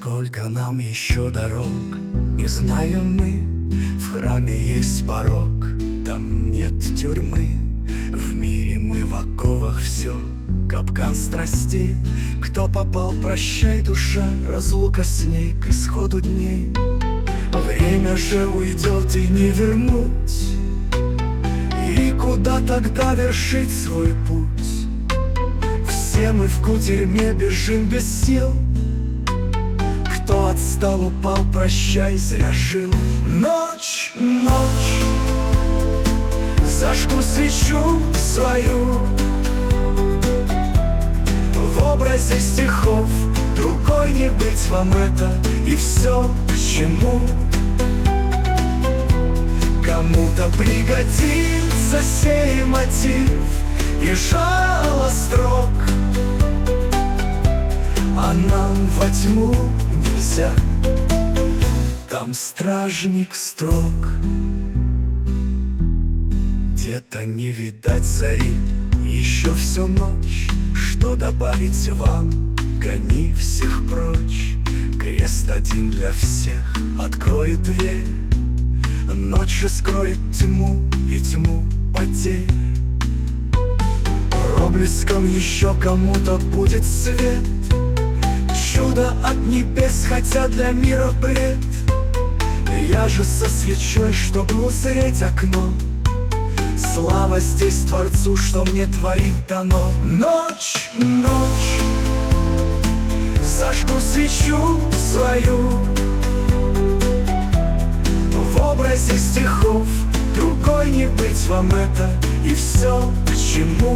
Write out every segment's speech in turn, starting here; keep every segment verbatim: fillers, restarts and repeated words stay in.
Сколько нам еще дорог, не знаем мы. В храме есть порог, там нет тюрьмы. В мире мы в оковах все, капкан страсти. Кто попал, прощай, душа, разлука с ней к исходу дней. Время же уйдет и не вернуть. И куда тогда вершить свой путь? Все мы в кутерьме бежим без сил. Кто отстал, упал, прощай, зря жил. Ночь, ночь, зажгу свечу свою в образе стихов. Другой не быть вам это, и все к чему. Кому-то пригодится сей мотив и жало строк, а нам во тьму нельзя, там стражник строг. Где-то не видать зари, еще всю ночь. Что добавить вам? Гони всех прочь. Крест один для всех откроет дверь. Ночь скроет тьму и тьму потерь. Проблеском еще кому-то будет свет. Чудо от небес, хотя для мира бред. Я же со свечой, чтобы узреть окно. Слава здесь Творцу, что мне творить дано. Ночь, ночь, зажгу свечу свою в образе стихов. Другой не быть вам это, и все к чему.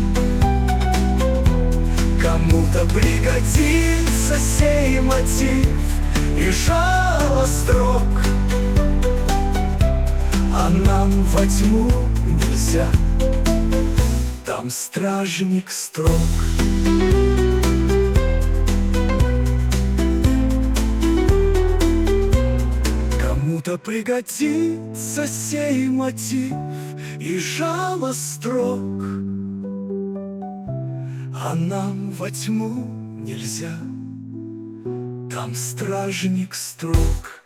Кому-то пригодится сей мотив и жало строк, а нам во тьму нельзя, там стражник строг. Кому-то пригодится сей мотив и жало строк, а нам во тьму нельзя, там стражник строг.